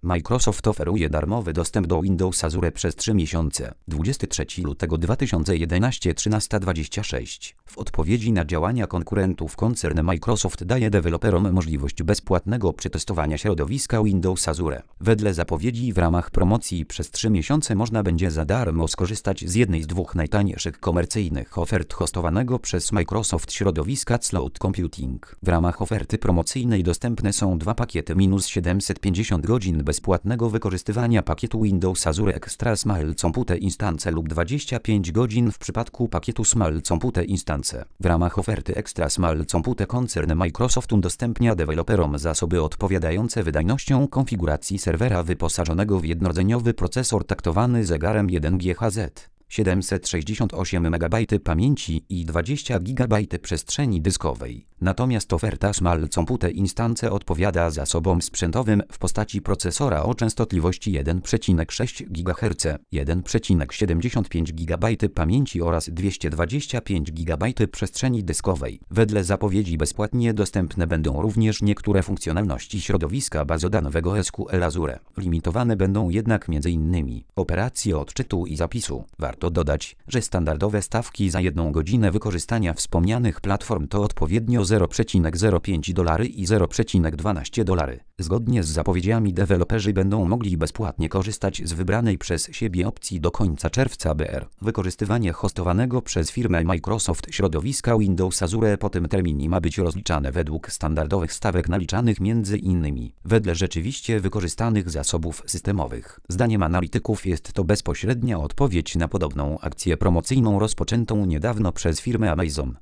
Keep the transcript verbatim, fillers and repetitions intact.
Microsoft oferuje darmowy dostęp do Windows Azure przez trzy miesiące. dwudziestego trzeciego lutego dwa tysiące jedenastego trzynaście dwadzieścia sześć. W odpowiedzi na działania konkurentów koncern Microsoft daje deweloperom możliwość bezpłatnego przetestowania środowiska Windows Azure. Wedle zapowiedzi w ramach promocji przez trzy miesiące można będzie za darmo skorzystać z jednej z dwóch najtańszych komercyjnych ofert hostowanego przez Microsoft środowiska Cloud Computing. W ramach oferty promocyjnej dostępne są dwa pakiety minus siedemset pięćdziesiąt godzin bezpłatnego wykorzystywania pakietu Windows Azure Extra Small Compute Instance lub dwadzieścia pięć godzin w przypadku pakietu Small Compute Instance. W ramach oferty Extra Small Compute koncern Microsoft udostępnia deweloperom zasoby odpowiadające wydajnością konfiguracji serwera wyposażonego w jednorodzeniowy procesor taktowany zegarem jeden G H Z. siedemset sześćdziesiąt osiem megabajtów pamięci i dwadzieścia gigabajtów przestrzeni dyskowej. Natomiast oferta Small Compute Instance odpowiada zasobom sprzętowym w postaci procesora o częstotliwości jeden przecinek sześć gigaherca, jeden przecinek siedemdziesiąt pięć gigabajtów pamięci oraz dwieście dwadzieścia pięć gigabajtów przestrzeni dyskowej. Wedle zapowiedzi bezpłatnie dostępne będą również niektóre funkcjonalności środowiska bazodanowego S Q L Azure. Limitowane będą jednak m.in. operacje odczytu i zapisu. Warto dodać, że standardowe stawki za jedną godzinę wykorzystania wspomnianych platform to odpowiednio zero przecinek zero pięć dolara i zero przecinek dwanaście dolara. Zgodnie z zapowiedziami deweloperzy będą mogli bezpłatnie korzystać z wybranej przez siebie opcji do końca czerwca B R. Wykorzystywanie hostowanego przez firmę Microsoft środowiska Windows Azure po tym terminie ma być rozliczane według standardowych stawek naliczanych między innymi wedle rzeczywiście wykorzystanych zasobów systemowych. Zdaniem analityków jest to bezpośrednia odpowiedź na podobną akcję promocyjną rozpoczętą niedawno przez firmę Amazon.